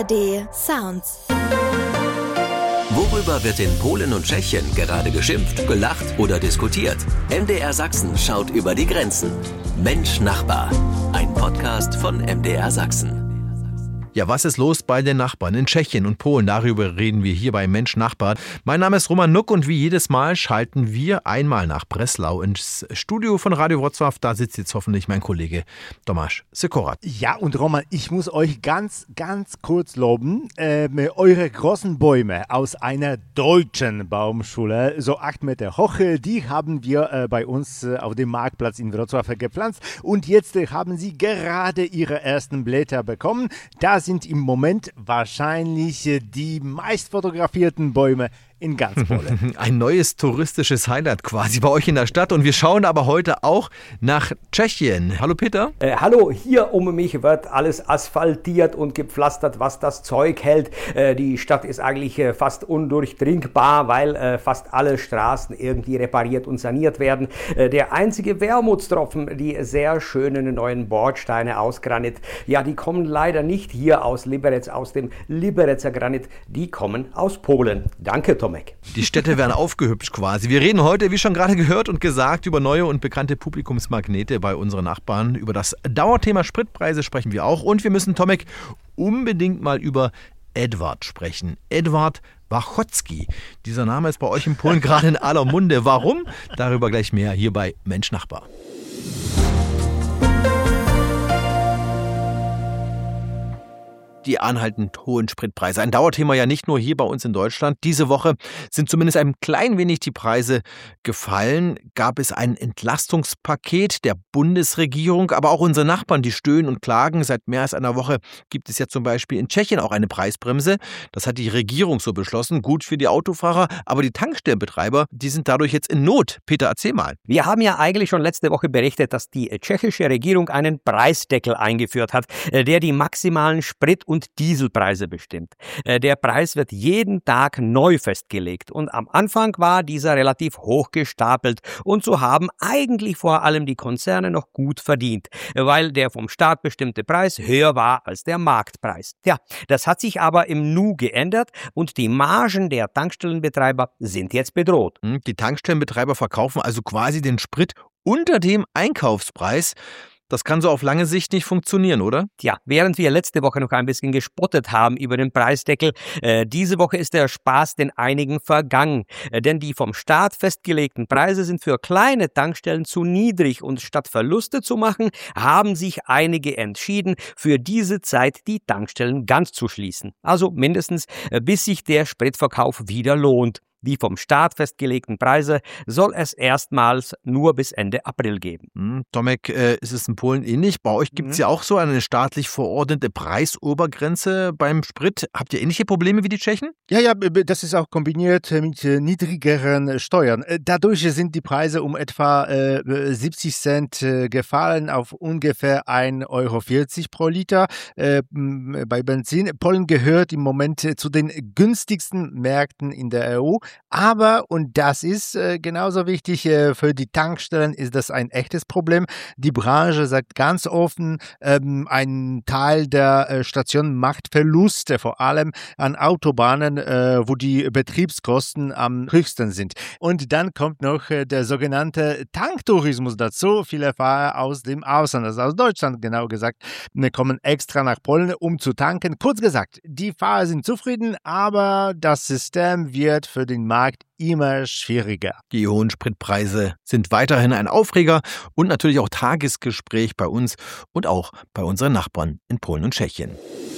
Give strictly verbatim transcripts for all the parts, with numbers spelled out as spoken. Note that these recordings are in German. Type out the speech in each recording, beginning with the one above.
R D Sounds. Worüber wird in Polen und Tschechien gerade geschimpft, gelacht oder diskutiert? M D R Sachsen schaut über die Grenzen. Mensch Nachbar, ein Podcast von M D R Sachsen. Ja, was ist los bei den Nachbarn in Tschechien und Polen? Darüber reden wir hier bei Mensch Nachbar. Mein Name ist Roman Nuck und wie jedes Mal schalten wir einmal nach Breslau ins Studio von Radio Wrocław. Da sitzt jetzt hoffentlich mein Kollege Tomasz Sikora. Ja, und Roman, ich muss euch ganz, ganz kurz loben. Ähm, eure großen Bäume aus einer deutschen Baumschule, so acht Meter hoch, die haben wir äh, bei uns äh, auf dem Marktplatz in Wrocław gepflanzt. Und jetzt äh, haben sie gerade ihre ersten Blätter bekommen. Da sind im Moment wahrscheinlich die meist fotografierten Bäume in ganz Polen. Ein neues touristisches Highlight quasi bei euch in der Stadt. Und wir schauen aber heute auch nach Tschechien. Hallo Peter. Äh, hallo, hier um mich wird alles asphaltiert und gepflastert, was das Zeug hält. Äh, die Stadt ist eigentlich äh, fast undurchdringbar, weil äh, fast alle Straßen irgendwie repariert und saniert werden. Äh, der einzige Wermutstropfen, die sehr schönen neuen Bordsteine aus Granit, ja, die kommen leider nicht hier aus Liberec, aus dem Liberecer Granit, die kommen aus Polen. Danke, Tom. Die Städte werden aufgehübscht quasi. Wir reden heute, wie schon gerade gehört und gesagt, über neue und bekannte Publikumsmagnete bei unseren Nachbarn. Über das Dauerthema Spritpreise sprechen wir auch. Und wir müssen, Tomek, unbedingt mal über Edward sprechen. Edward Wachocki. Dieser Name ist bei euch in Polen gerade in aller Munde. Warum? Darüber gleich mehr hier bei Mensch Nachbar. Die anhaltend hohen Spritpreise. Ein Dauerthema ja nicht nur hier bei uns in Deutschland. Diese Woche sind zumindest ein klein wenig die Preise gefallen. Gab es ein Entlastungspaket der Bundesregierung, aber auch unsere Nachbarn, die stöhnen und klagen. Seit mehr als einer Woche gibt es ja zum Beispiel in Tschechien auch eine Preisbremse. Das hat die Regierung so beschlossen. Gut für die Autofahrer, aber die Tankstellenbetreiber, die sind dadurch jetzt in Not. Peter, erzähl mal. Wir haben ja eigentlich schon letzte Woche berichtet, dass die tschechische Regierung einen Preisdeckel eingeführt hat, der die maximalen Sprit- und Dieselpreise bestimmt. Der Preis wird jeden Tag neu festgelegt und am Anfang war dieser relativ hoch gestapelt und so haben eigentlich vor allem die Konzerne noch gut verdient, weil der vom Staat bestimmte Preis höher war als der Marktpreis. Ja, das hat sich aber im Nu geändert und die Margen der Tankstellenbetreiber sind jetzt bedroht. Die Tankstellenbetreiber verkaufen also quasi den Sprit unter dem Einkaufspreis. Das kann so auf lange Sicht nicht funktionieren, oder? Tja, während wir letzte Woche noch ein bisschen gespottet haben über den Preisdeckel, äh, diese Woche ist der Spaß den einigen vergangen. Äh, denn die vom Staat festgelegten Preise sind für kleine Tankstellen zu niedrig und statt Verluste zu machen, haben sich einige entschieden, für diese Zeit die Tankstellen ganz zu schließen. Also mindestens, äh, bis sich der Spritverkauf wieder lohnt. Die vom Staat festgelegten Preise soll es erstmals nur bis Ende April geben. Hm, Tomek, äh, ist es in Polen ähnlich? Bei euch gibt es mhm. ja auch so eine staatlich verordnete Preisobergrenze beim Sprit. Habt ihr ähnliche Probleme wie die Tschechen? Ja, ja, das ist auch kombiniert mit niedrigeren Steuern. Dadurch sind die Preise um etwa äh, siebzig Cent äh, gefallen auf ungefähr ein Euro vierzig pro Liter äh, bei Benzin. Polen gehört im Moment zu den günstigsten Märkten in der E U. Aber, und das ist äh, genauso wichtig, äh, für die Tankstellen ist das ein echtes Problem. Die Branche sagt ganz offen, ähm, ein Teil der äh, Stationen macht Verluste, vor allem an Autobahnen, äh, wo die Betriebskosten am höchsten sind. Und dann kommt noch äh, der sogenannte Tanktourismus dazu. Viele Fahrer aus dem Ausland, also aus Deutschland genau gesagt, kommen extra nach Polen, um zu tanken. Kurz gesagt, die Fahrer sind zufrieden, aber das System wird für den Markt immer schwieriger. Die hohen Spritpreise sind weiterhin ein Aufreger und natürlich auch Tagesgespräch bei uns und auch bei unseren Nachbarn in Polen und Tschechien.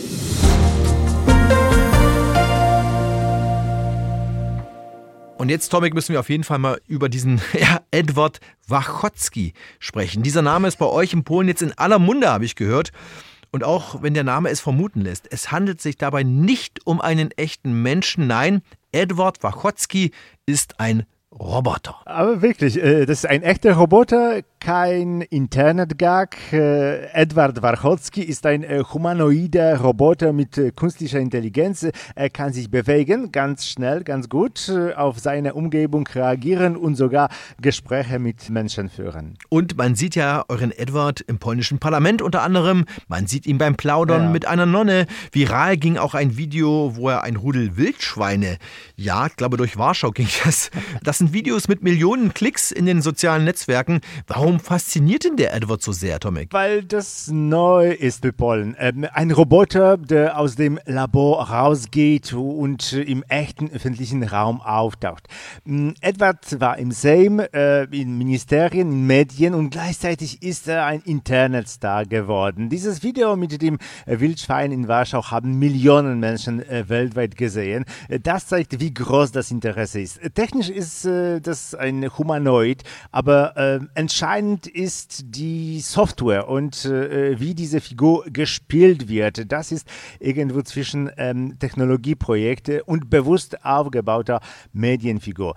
Und jetzt, Tomek, müssen wir auf jeden Fall mal über diesen ja, Edward Wachocki sprechen. Dieser Name ist bei euch in Polen jetzt in aller Munde, habe ich gehört. Und auch wenn der Name es vermuten lässt, es handelt sich dabei nicht um einen echten Menschen. Nein, Edward Wachocki ist ein Roboter. Aber wirklich, das ist ein echter Roboter, kein Internet-Gag. Edward Warchotzki ist ein humanoider Roboter mit künstlicher Intelligenz. Er kann sich bewegen, ganz schnell, ganz gut, auf seine Umgebung reagieren und sogar Gespräche mit Menschen führen. Und man sieht ja euren Edward im polnischen Parlament unter anderem. Man sieht ihn beim Plaudern ja. mit einer Nonne. Viral ging auch ein Video, wo er ein Rudel Wildschweine jagt. Ich glaube, durch Warschau ging das. Das sind Videos mit Millionen Klicks in den sozialen Netzwerken. Warum fasziniert denn der Edward so sehr, Tomek? Weil das neu ist für Polen. Ähm, ein Roboter, der aus dem Labor rausgeht und im echten öffentlichen Raum auftaucht. Ähm, Edward war im Sejm, äh, in Ministerien, in Medien und gleichzeitig ist er ein Internetstar geworden. Dieses Video mit dem Wildschwein in Warschau haben Millionen Menschen äh, weltweit gesehen. Das zeigt, wie groß das Interesse ist. Technisch ist äh, das ein Humanoid, aber äh, entscheidend ist die Software und äh, wie diese Figur gespielt wird. Das ist irgendwo zwischen ähm, Technologieprojekte und bewusst aufgebauter Medienfigur.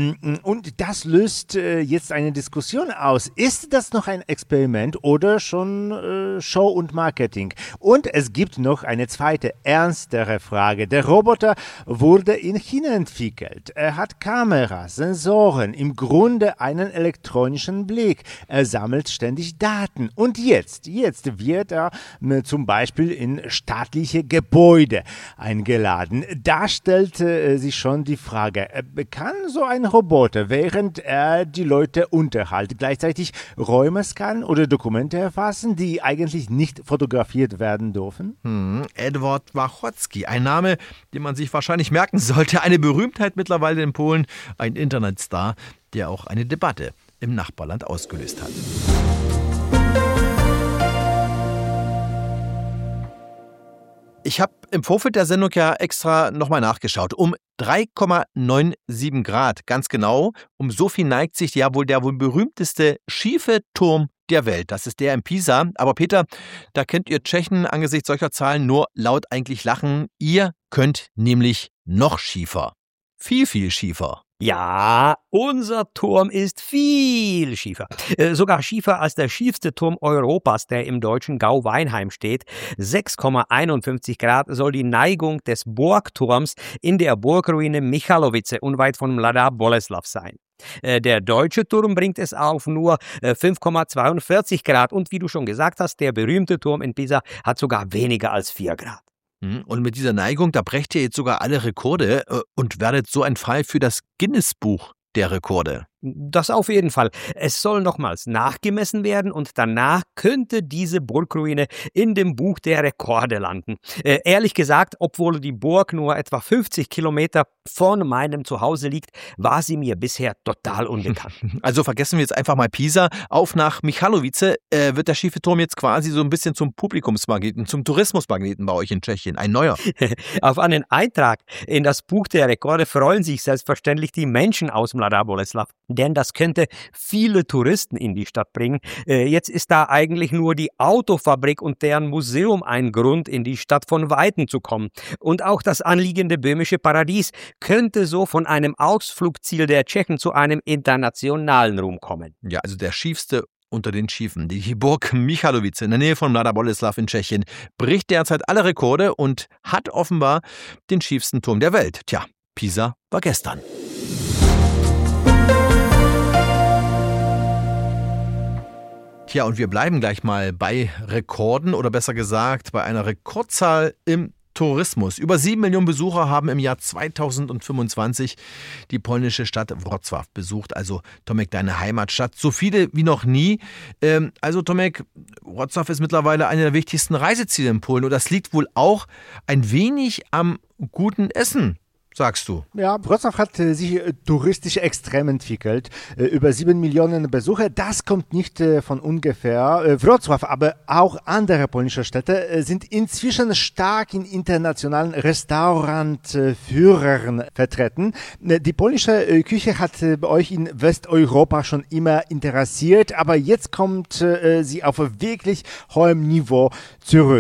Und das löst äh, jetzt eine Diskussion aus. Ist das noch ein Experiment oder schon äh, Show und Marketing? Und es gibt noch eine zweite, ernstere Frage. Der Roboter wurde in China entwickelt. Er hat Kameras, Sensoren, im Grunde einen elektronischen Blick. Er sammelt ständig Daten. Und jetzt, jetzt wird er äh, zum Beispiel in staatliche Gebäude eingeladen. Da stellt äh, sich schon die Frage, äh, kann so ein Roboter, während er die Leute unterhält, gleichzeitig Räume scannen oder Dokumente erfassen, die eigentlich nicht fotografiert werden dürfen? Hm, Edward Warchotzki, ein Name, den man sich wahrscheinlich merken sollte. Eine Berühmtheit mittlerweile in Polen, ein Internetstar, der auch eine Debatte im Nachbarland ausgelöst hat. Ich habe im Vorfeld der Sendung ja extra nochmal nachgeschaut. Um drei Komma siebenundneunzig Grad, ganz genau. Um so viel neigt sich ja wohl der wohl berühmteste schiefe Turm der Welt. Das ist der in Pisa. Aber Peter, da könnt ihr Tschechen angesichts solcher Zahlen nur laut eigentlich lachen. Ihr könnt nämlich noch schiefer. Viel, viel schiefer. Ja, unser Turm ist viel schiefer. Äh, sogar schiefer als der schiefste Turm Europas, der im deutschen Gau Weinheim steht. sechs Komma einundfünfzig Grad soll die Neigung des Burgturms in der Burgruine Michalovice unweit von Mladá Boleslav sein. Äh, der deutsche Turm bringt es auf nur äh, fünf Komma zweiundvierzig Grad. Und wie du schon gesagt hast, der berühmte Turm in Pisa hat sogar weniger als vier Grad. Und mit dieser Neigung, da brecht ihr jetzt sogar alle Rekorde und werdet so ein Fall für das Guinness-Buch der Rekorde. Das auf jeden Fall. Es soll nochmals nachgemessen werden und danach könnte diese Burgruine in dem Buch der Rekorde landen. Äh, ehrlich gesagt, obwohl die Burg nur etwa fünfzig Kilometer von meinem Zuhause liegt, war sie mir bisher total unbekannt. Also vergessen wir jetzt einfach mal Pisa. Auf nach Michalovice äh, wird der schiefe Turm jetzt quasi so ein bisschen zum Publikumsmagneten, zum Tourismusmagneten bei euch in Tschechien. Ein neuer. Auf einen Eintrag in das Buch der Rekorde freuen sich selbstverständlich die Menschen aus Mladá Boleslav. Denn das könnte viele Touristen in die Stadt bringen. Äh, jetzt ist da eigentlich nur die Autofabrik und deren Museum ein Grund, in die Stadt von Weitem zu kommen. Und auch das anliegende böhmische Paradies könnte so von einem Ausflugsziel der Tschechen zu einem internationalen Ruhm kommen. Ja, also der schiefste unter den Schiefen. Die Burg Michalovice in der Nähe von Mladá Boleslav in Tschechien bricht derzeit alle Rekorde und hat offenbar den schiefsten Turm der Welt. Tja, Pisa war gestern. Tja, und wir bleiben gleich mal bei Rekorden oder besser gesagt bei einer Rekordzahl im Tourismus. Über sieben Millionen Besucher haben im Jahr zweitausendfünfundzwanzig die polnische Stadt Wrocław besucht, also Tomek, deine Heimatstadt. So viele wie noch nie. Ähm, also Tomek, Wrocław ist mittlerweile eine der wichtigsten Reiseziele in Polen und das liegt wohl auch ein wenig am guten Essen. Sagst du? Ja, Wrocław hat äh, sich äh, touristisch extrem entwickelt. Äh, über sieben Millionen Besucher, das kommt nicht äh, von ungefähr. Äh, Wrocław, aber auch andere polnische Städte äh, sind inzwischen stark in internationalen Restaurantführern äh, vertreten. Äh, die polnische äh, Küche hat äh, bei euch in Westeuropa schon immer interessiert, aber jetzt kommt äh, sie auf wirklich hohem Niveau zurück.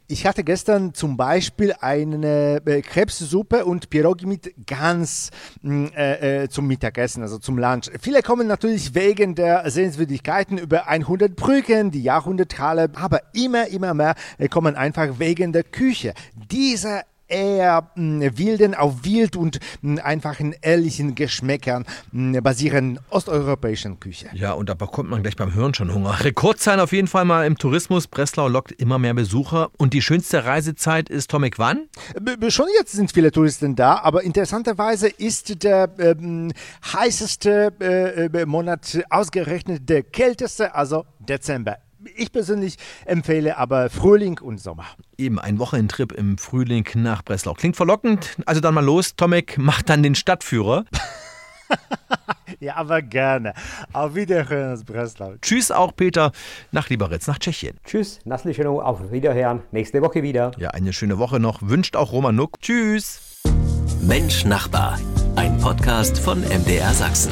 Ich hatte gestern zum Beispiel eine äh, Krebssuppe und Pierogi mit Gans äh, äh, zum Mittagessen, also zum Lunch. Viele kommen natürlich wegen der Sehenswürdigkeiten über hundert Brücken, die Jahrhunderthalle, aber immer, immer mehr äh, kommen einfach wegen der Küche. Dieser eher mh, wilden, auf wild und mh, einfachen, ehrlichen Geschmäckern mh, basieren osteuropäischen Küche. Ja, und da bekommt man gleich beim Hören schon Hunger. Rekordzahlen auf jeden Fall mal im Tourismus. Breslau lockt immer mehr Besucher. Und die schönste Reisezeit ist, Tomek, wann? B- schon jetzt sind viele Touristen da, aber interessanterweise ist der ähm, heißeste äh, Monat ausgerechnet der kälteste, also Dezember. Ich persönlich empfehle aber Frühling und Sommer. Eben ein Wochenendtrip im Frühling nach Breslau. Klingt verlockend. Also dann mal los. Tomek macht dann den Stadtführer. Ja, aber gerne. Auf Wiederhören aus Breslau. Tschüss auch, Peter, nach Liberec, nach Tschechien. Tschüss, Naslicheno, auf Wiederhören. Nächste Woche wieder. Ja, eine schöne Woche noch. Wünscht auch Roman Nuck. Tschüss. Mensch Nachbar, ein Podcast von M D R Sachsen.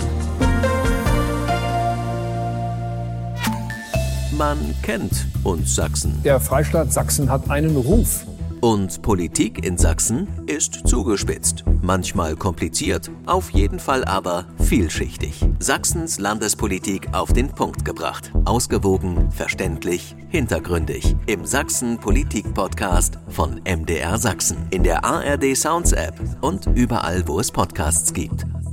Man kennt uns Sachsen. Der Freistaat Sachsen hat einen Ruf. Und Politik in Sachsen ist zugespitzt, manchmal kompliziert, auf jeden Fall aber vielschichtig. Sachsens Landespolitik auf den Punkt gebracht. Ausgewogen, verständlich, hintergründig. Im Sachsen-Politik-Podcast von M D R Sachsen. In der A R D Sounds App und überall, wo es Podcasts gibt.